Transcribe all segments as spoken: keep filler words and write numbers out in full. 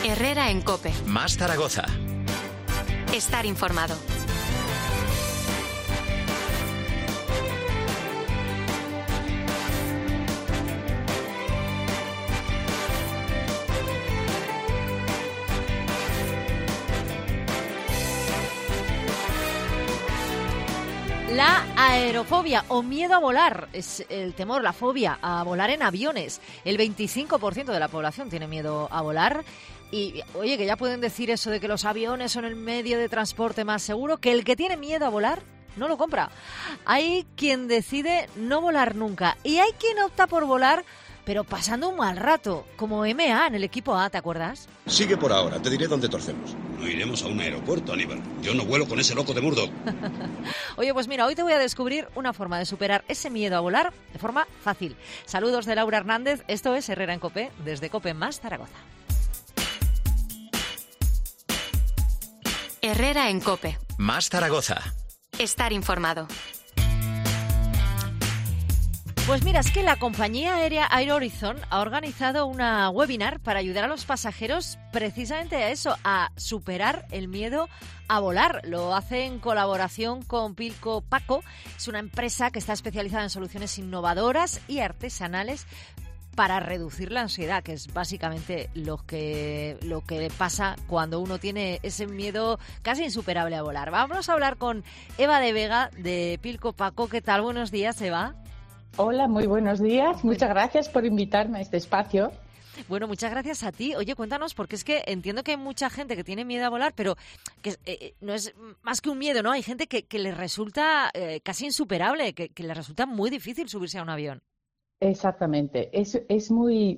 Herrera en COPE. Más Zaragoza. Estar informado. La aerofobia o miedo a volar es el temor, la fobia a volar en aviones. El veinticinco por ciento de la población tiene miedo a volar. Y, oye, que ya pueden decir eso de que los aviones son el medio de transporte más seguro, que el que tiene miedo a volar no lo compra. Hay quien decide no volar nunca y hay quien opta por volar, pero pasando un mal rato, como M A en el equipo A, ¿te acuerdas? Sigue por ahora, te diré dónde torcemos. No iremos a un aeropuerto, Aníbal. Yo no vuelo con ese loco de Murdoch. Oye, pues mira, hoy te voy a descubrir una forma de superar ese miedo a volar de forma fácil. Saludos de Laura Hernández, esto es Herrera en COPE, desde COPE Más Zaragoza. Herrera en COPE. Más Zaragoza. Estar informado. Pues mira, es que la compañía aérea Air Horizon ha organizado una webinar para ayudar a los pasajeros precisamente a eso, a superar el miedo a volar. Lo hace en colaboración con Pilco Paco. Es una empresa que está especializada en soluciones innovadoras y artesanales para reducir la ansiedad, que es básicamente lo que, lo que pasa cuando uno tiene ese miedo casi insuperable a volar. Vamos a hablar con Eva de Vega de Pilco Paco. ¿Qué tal? Buenos días, Eva. Hola, muy buenos días. Muchas gracias por invitarme a este espacio. Bueno, muchas gracias a ti. Oye, cuéntanos, porque es que entiendo que hay mucha gente que tiene miedo a volar, pero que eh, no es más que un miedo, ¿no? Hay gente que, que les resulta eh, casi insuperable, que, que les resulta muy difícil subirse a un avión. Exactamente. Es, es muy...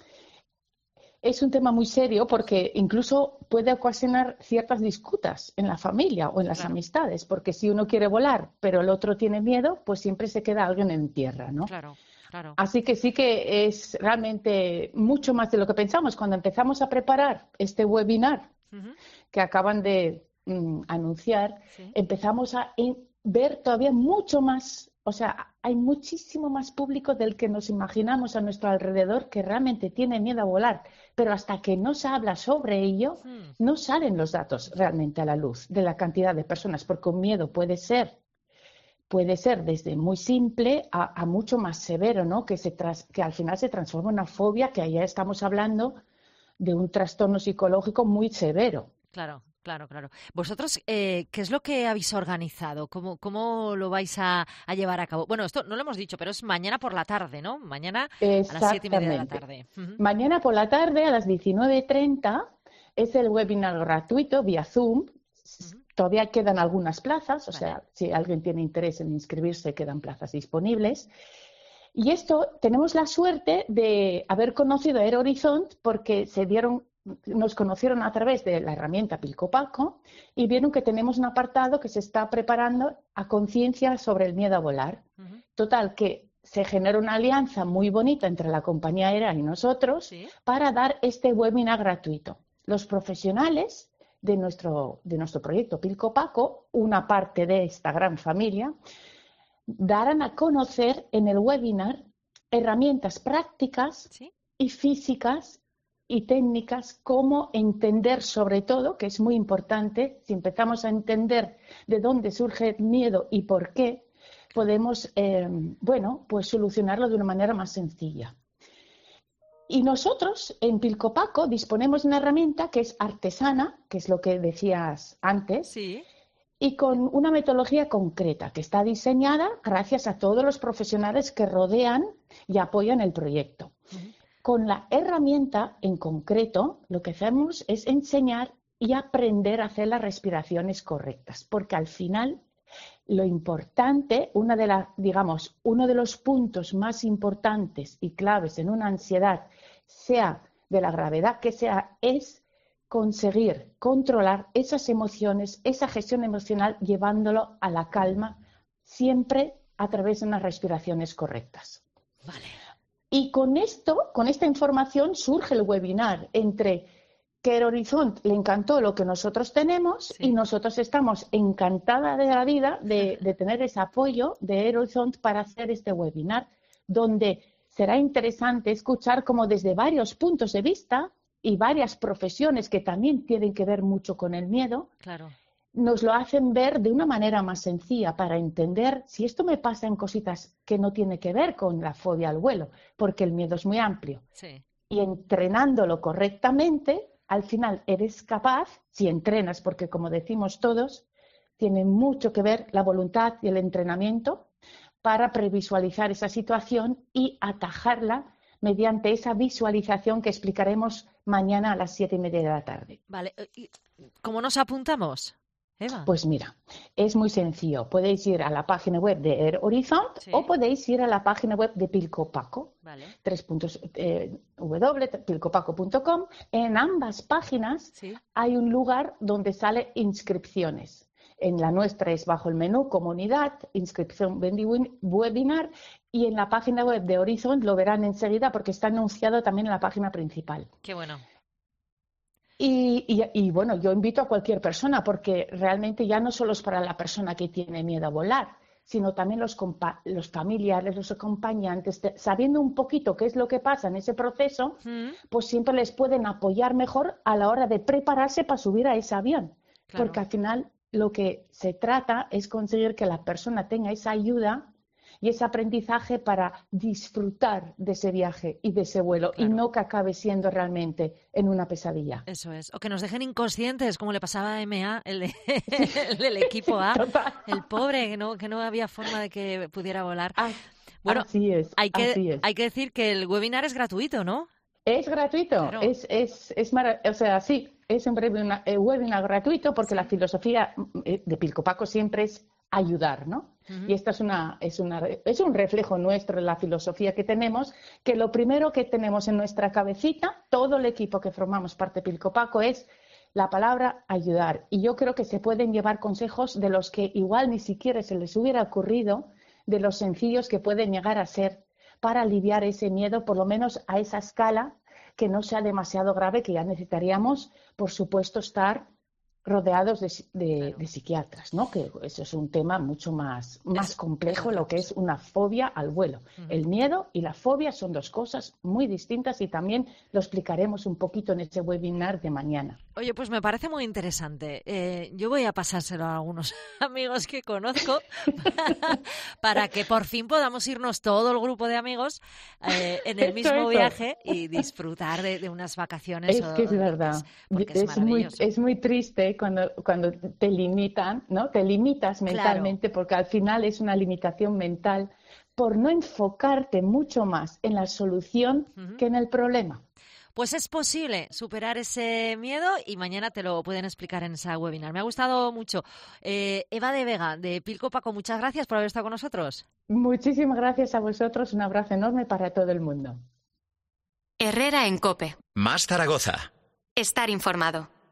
Es un tema muy serio porque incluso puede ocasionar ciertas disputas en la familia o en las claro. amistades, porque si uno quiere volar pero el otro tiene miedo, pues siempre se queda alguien en tierra, ¿no? Claro, claro. Así que sí que es realmente mucho más de lo que pensamos. Cuando empezamos a preparar este webinar uh-huh. que acaban de mm, anunciar, sí. empezamos a in- ver todavía mucho más. O sea, hay muchísimo más público del que nos imaginamos a nuestro alrededor que realmente tiene miedo a volar, pero hasta que no se habla sobre ello, hmm. no salen los datos realmente a la luz de la cantidad de personas, porque un miedo puede ser, puede ser desde muy simple a, a mucho más severo, ¿no? Que, se tras, que al final se transforma en una fobia, que allá estamos hablando de un trastorno psicológico muy severo. Claro. Claro, claro. Vosotros, eh, ¿qué es lo que habéis organizado? ¿Cómo, cómo lo vais a, a llevar a cabo? Bueno, esto no lo hemos dicho, pero es mañana por la tarde, ¿no? Mañana a las siete y media de la tarde. Uh-huh. Mañana por la tarde a las diecinueve treinta es el webinar gratuito vía Zoom. Uh-huh. Todavía quedan algunas plazas, o vale. sea, si alguien tiene interés en inscribirse, quedan plazas disponibles. Y esto, tenemos la suerte de haber conocido Air Horizon porque se dieron... Nos conocieron a través de la herramienta Pilco Paco y vieron que tenemos un apartado que se está preparando a conciencia sobre el miedo a volar. Uh-huh. Total, que se genera una alianza muy bonita entre la compañía aérea y nosotros ¿Sí? para dar este webinar gratuito. Los profesionales de nuestro, de nuestro proyecto Pilco Paco, una parte de esta gran familia, darán a conocer en el webinar herramientas prácticas ¿Sí? y físicas y técnicas, cómo entender sobre todo, que es muy importante, si empezamos a entender de dónde surge el miedo y por qué, podemos, eh, bueno, pues solucionarlo de una manera más sencilla. Y nosotros, en Pilco Paco, disponemos de una herramienta que es artesana, que es lo que decías antes, sí. y con una metodología concreta, que está diseñada gracias a todos los profesionales que rodean y apoyan el proyecto. Uh-huh. Con la herramienta en concreto, lo que hacemos es enseñar y aprender a hacer las respiraciones correctas, porque al final lo importante, una de las, digamos, uno de los puntos más importantes y claves en una ansiedad, sea de la gravedad que sea, es conseguir controlar esas emociones, esa gestión emocional, llevándolo a la calma, siempre a través de unas respiraciones correctas. Vale. Y con esto, con esta información, surge el webinar entre que Air Horizon le encantó lo que nosotros tenemos sí. y nosotros estamos encantadas de la vida de, de tener ese apoyo de Air Horizon para hacer este webinar, donde será interesante escuchar cómo desde varios puntos de vista y varias profesiones que también tienen que ver mucho con el miedo, Claro. nos lo hacen ver de una manera más sencilla para entender si esto me pasa en cositas que no tiene que ver con la fobia al vuelo, porque el miedo es muy amplio. Sí. Y entrenándolo correctamente, al final eres capaz, si entrenas, porque como decimos todos, tiene mucho que ver la voluntad y el entrenamiento para previsualizar esa situación y atajarla mediante esa visualización que explicaremos mañana a las siete y media de la tarde. Vale. ¿Y cómo nos apuntamos, Eva? Pues mira, es muy sencillo. Podéis ir a la página web de Air Horizon Sí. o podéis ir a la página web de Pilco Paco, Vale. tres puntos, eh, w punto pilco paco punto com. En ambas páginas Sí. hay un lugar donde sale inscripciones. En la nuestra es bajo el menú Comunidad, inscripción webinar, y en la página web de Horizon lo verán enseguida porque está anunciado también en la página principal. Qué bueno. Y, y, y bueno, yo invito a cualquier persona porque realmente ya no solo es para la persona que tiene miedo a volar, sino también los, compa los familiares, los acompañantes, de, sabiendo un poquito qué es lo que pasa en ese proceso, ¿Mm? pues siempre les pueden apoyar mejor a la hora de prepararse para subir a ese avión. Claro. Porque al final lo que se trata es conseguir que la persona tenga esa ayuda y ese aprendizaje para disfrutar de ese viaje y de ese vuelo, Claro. y no que acabe siendo realmente en una pesadilla. Eso es. O que nos dejen inconscientes, como le pasaba a M A, el, de, el del equipo A. Total. El pobre, que no, que no había forma de que pudiera volar. Ah, Bueno, así es, hay que, así es. hay que decir que el webinar es gratuito, ¿no? Es gratuito, Claro. es, es, es mara- o sea, sí, es un webinar, eh, webinar gratuito porque la filosofía eh, de Pilco Paco siempre es ayudar, ¿no? Ujú. Y esta es una, es una, es un reflejo nuestro de la filosofía que tenemos, que lo primero que tenemos en nuestra cabecita, todo el equipo que formamos parte de Pilco Paco, es la palabra ayudar. Y yo creo que se pueden llevar consejos de los que igual ni siquiera se les hubiera ocurrido, de los sencillos que pueden llegar a ser para aliviar ese miedo, por lo menos a esa escala, que no sea demasiado grave, que ya necesitaríamos, por supuesto, estar rodeados de, de, Claro. de psiquiatras, ¿no? Que eso es un tema mucho más, más Es- complejo, es otra lo que cosa. es una fobia al vuelo. Ujú. El miedo y la fobia son dos cosas muy distintas y también lo explicaremos un poquito en ese webinar de mañana. Oye, pues me parece muy interesante. Eh, yo voy a pasárselo a algunos amigos que conozco para que por fin podamos irnos todo el grupo de amigos eh, en el Eso, mismo eso. viaje y disfrutar de, de unas vacaciones. Es o- que es o- verdad. porque es Es muy, maravilloso. es muy triste cuando, cuando te limitan, ¿no? Te limitas mentalmente porque al final es una limitación mental por no enfocarte mucho más en la solución Ujú. que en el problema. Pues es posible superar ese miedo y mañana te lo pueden explicar en esa webinar. Me ha gustado mucho. Eh, Eva de Vega, de Pilco Paco, muchas gracias por haber estado con nosotros. Muchísimas gracias a vosotros. Un abrazo enorme para todo el mundo. Herrera en COPE. Más Zaragoza. Estar informado.